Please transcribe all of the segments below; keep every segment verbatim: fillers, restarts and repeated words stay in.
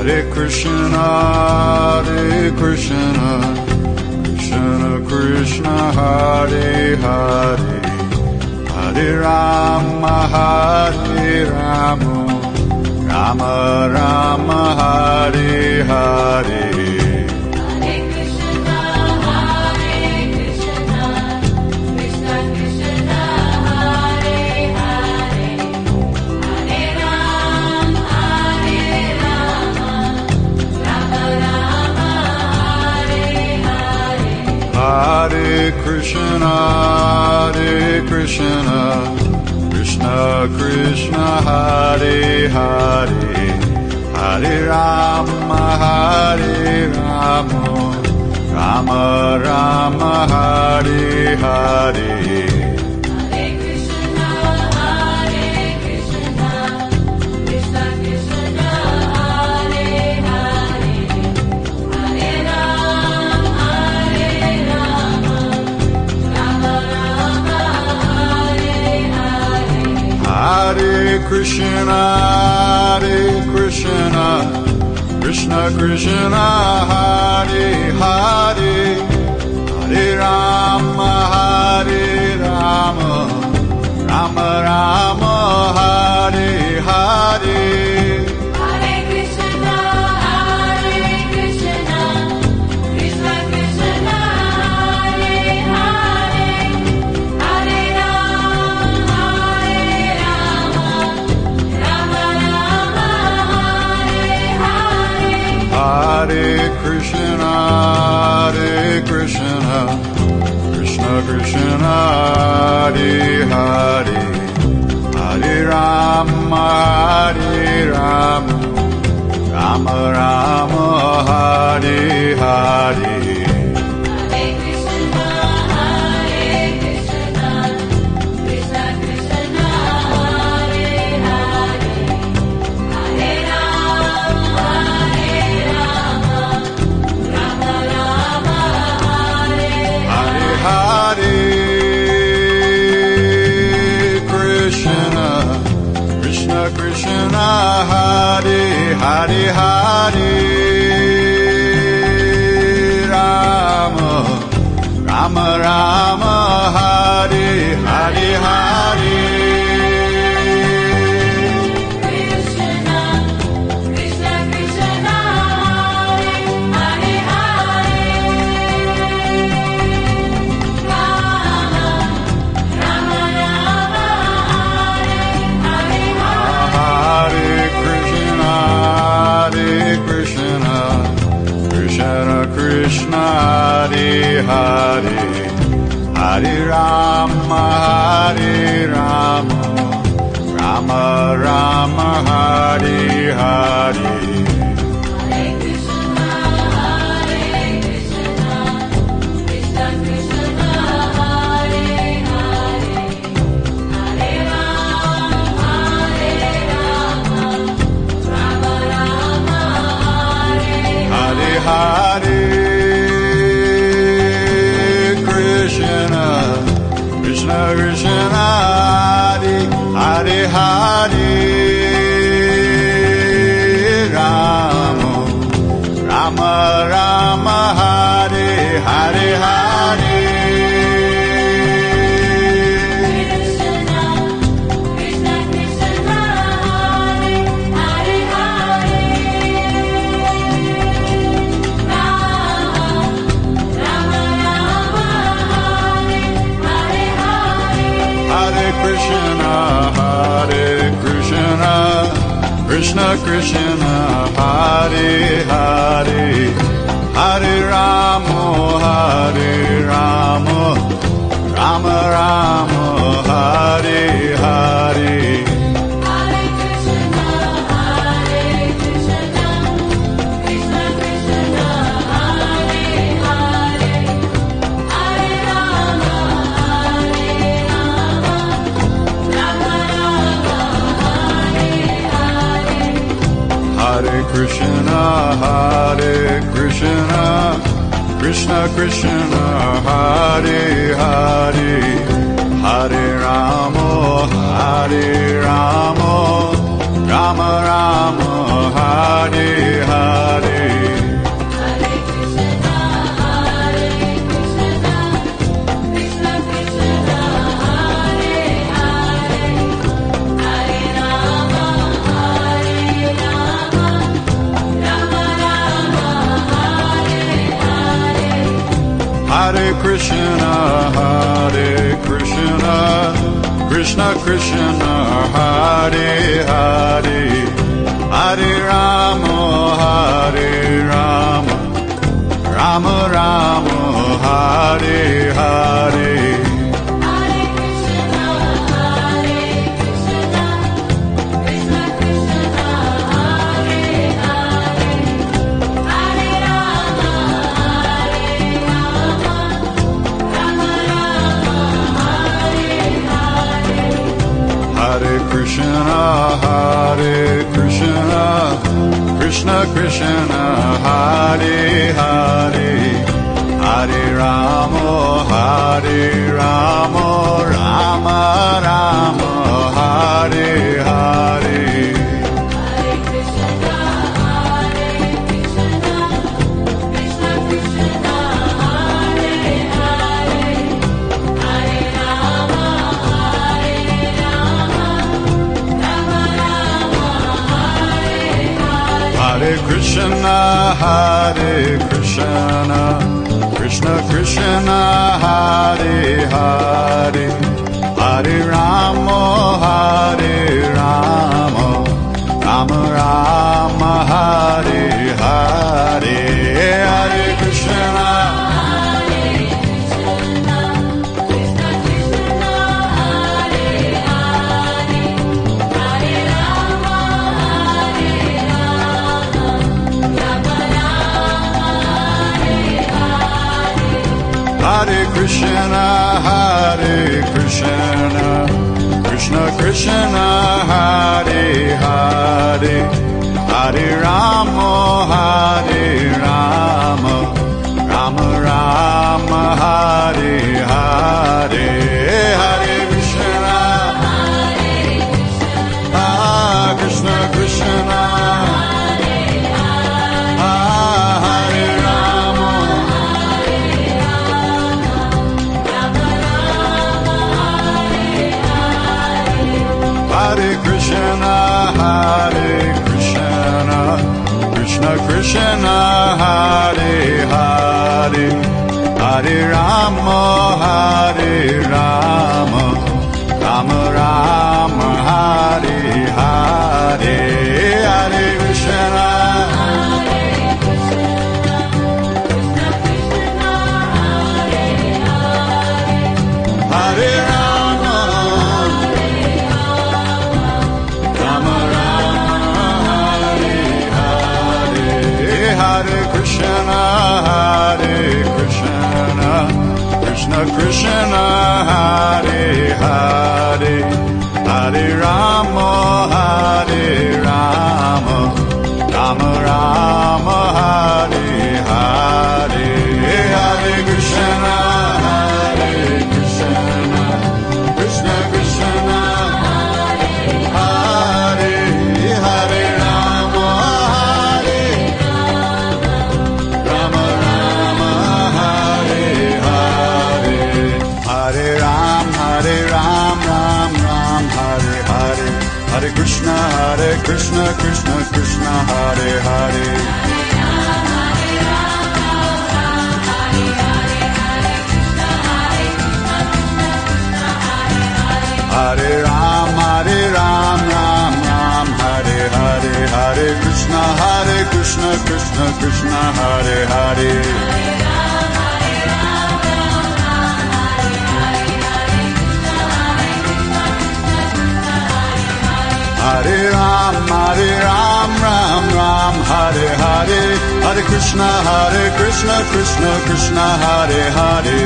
Hare Krishna, Hare Krishna, Krishna Krishna, Hare Hare, Hare Rama, Hare Rama, Rama Rama, Hare Hare. Hare Krishna, Hare Krishna, Krishna Krishna, Hare Hare, Hare Rama, Hare Rama, Rama Rama, Hare Hare. Hare Krishna, Hare Krishna, Krishna Krishna, Hare Hare, Hare Rama, Hare Rama, Rama Rama, Hare Hare. Hare Krishna, Hare Krishna, Krishna Krishna, Hare Hare, Hare Rama, Hare Rama, Rama Rama, Hare Hare. Krishna, Hare Hare, Hare Rama, Rama Rama, Hare Hare, Hare. Krishna, Krishna Krishna, Hare Hare, Hare Rama, Rama Rama, Hare Hare, Hare. Hare Krishna, Krishna Krishna, Hare Hare, Hare Rama, Hare Rama, Rama Rama, Hare Hare. Hare Krishna, Krishna Krishna, Hare Hare, Hare Rama, Rama Rama, Hare Hare, Hare. Krishna Krishna, Hare Hare, Hare Rama, Hare Rama, Rama Rama, Hare Hare. Hare Krishna, Hare Krishna, Krishna Krishna, Hare Hare, Hare Rama, Hare Rama, Rama Rama, Hare Hare. Hare Krishna, Hare Krishna, Krishna Krishna, Hare Hare, Hare Rama, Hare Rama, Rama Rama, Hare Hare. Krishna, Hare Krishna, Krishna Krishna, Hare Hare, Hare Rama, Hare Rama, Rama Rama, Hare Hare. Hare Krishna, Hare Krishna, Krishna Krishna, Hare Hare, Hare Rama, Hare Rama, Rama Rama, Hare Hare. Hare Krishna, Hare Krishna, Krishna Krishna, Hare Hare, Hare Rama, Hare Rama, Rama Rama, Hare Hare. Hare Krishna, Hare Krishna, Krishna Krishna, Hare Hare, Hare Rama, Hare Rama, Rama Rama, Hare Hare. Hare Krishna, Hare Krishna, Krishna Krishna, Hare Hare, Hare Rama, Hare Rama, Rama Rama, Hare Hare. Hare Krishna, Hare Krishna, Krishna Krishna, Hare Hare, Hare Rama, Hare Rama, Rama Rama, Hare Hare. Hare Krishna, Ah, Krishna Krishna, Ah, Hare Rama, Hare Krishna, Hare Krishna, Krishna Krishna, Hare Hare, Hare Rama, Hare Rama, Rama Rama, Hare Hare. Hare Krishna, Hare Rama, Rama Rama, Hare Hare. Hare Krishna, Hare Krishna, Krishna Krishna, Hare Hare, Hare Rama, Hare Rama, Rama Rama, Hare Hare. Hare Krishna, Hare Krishna, Krishna Krishna, Hare Hare Rama, Hare Rama Rama, Hare Hare. Hare Ram, Hare Ram, Ram Ram, Hare Hare. Hare Krishna, Hare Krishna, Krishna Krishna, Hare Hare. Hare Ram, Hare Ram, Ram Ram, Hare Hare. Hare Krishna, Hare Krishna, Krishna Krishna, Hare Hare. Hare Ram, Hare Ram, Ram Ram, Hare Hare. Hare Krishna, Hare Krishna, Krishna Krishna, Hare Hare.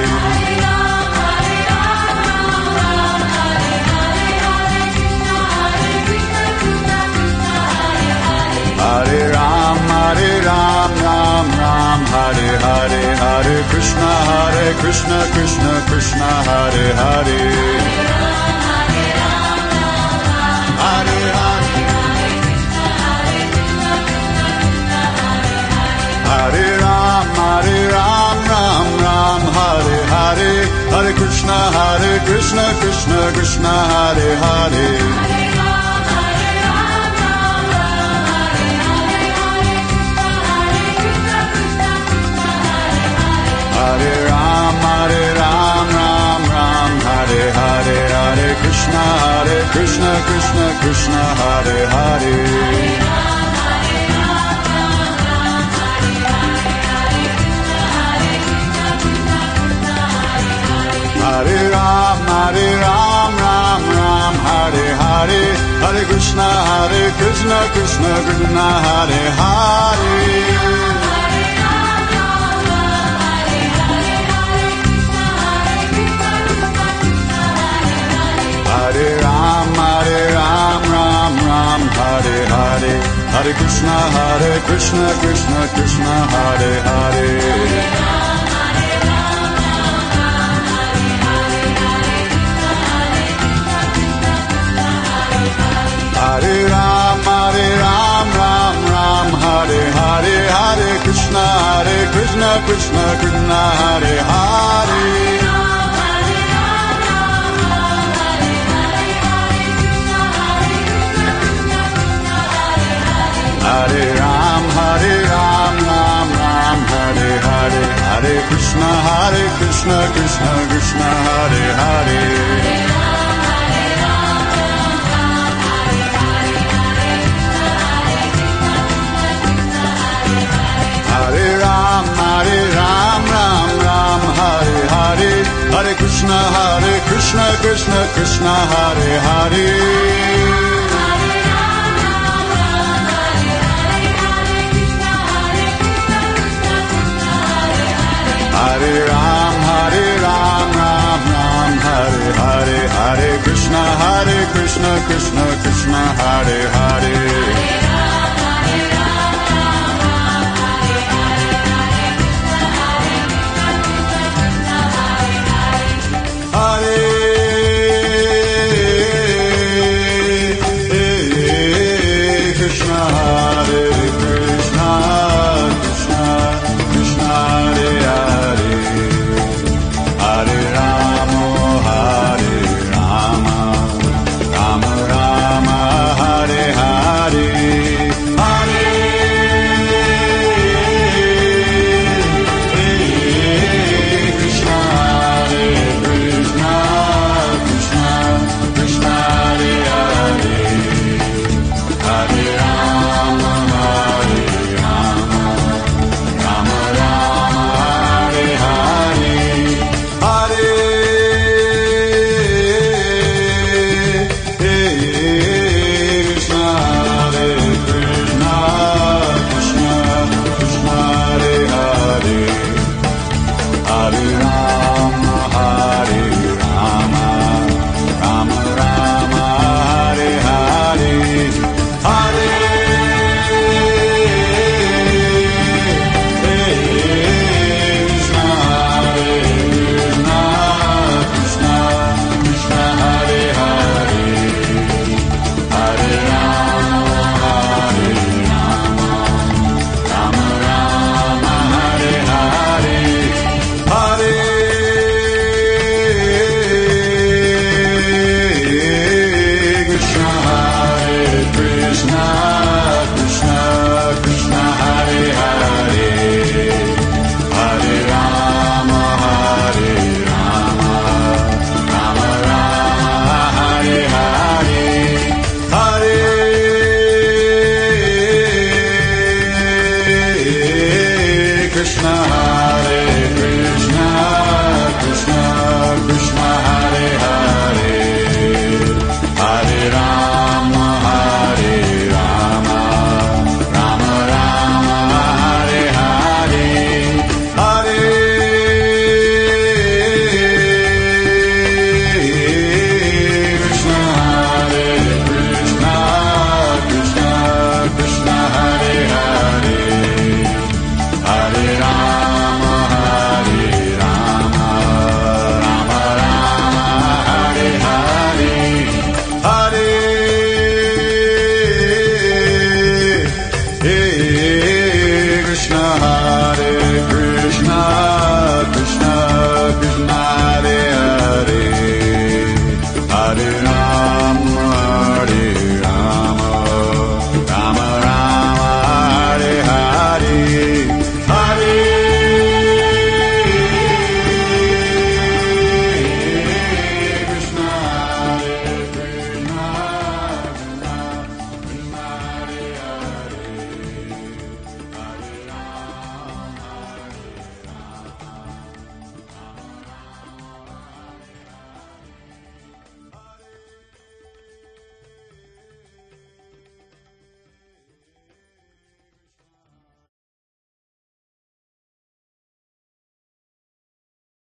Hare Ram, Hare Ram, Ram Ram, Hare Hare. Hare Krishna, Hare Krishna, Krishna Krishna, Hare Hare. Hare Hare, Hare Ram, Hare Ram, Ram Ram, Hare Hare. Hare Krishna, Hare Krishna, Krishna Krishna, Hare Hare. Hare Ram, Hare Krishna Krishna Krishna Hare Hare Hare Ram Hare Ram Ram Ram Hare Hare Hare Krishna Hare Krishna Krishna Krishna Hare Hare Hare Ram, Hare Ram, Ram Ram, Hare Hare, Hare Krishna, Hare Krishna, Krishna Krishna, Hare Hare. Hare Ram, Hare Ram, Ram Ram, Hare Hare, Hare Krishna, Hare Krishna, Krishna Krishna, Hare Hare. Hare Ram, Hare Ram, Ram Ram, Hare Hare, Hare Krishna, Hare Krishna, Krishna Krishna, Hare Hare. Hare Ram, Hare Ram, Ram Ram, Hare Hare, Hare Krishna, Hare Krishna, Krishna Krishna, Hare Hare. Hare Ram, Hare Ram, Ram Ram, Hare Hare, Hare Krishna, Hare Krishna, Krishna Krishna, Hare Hare. Krishna, Krishna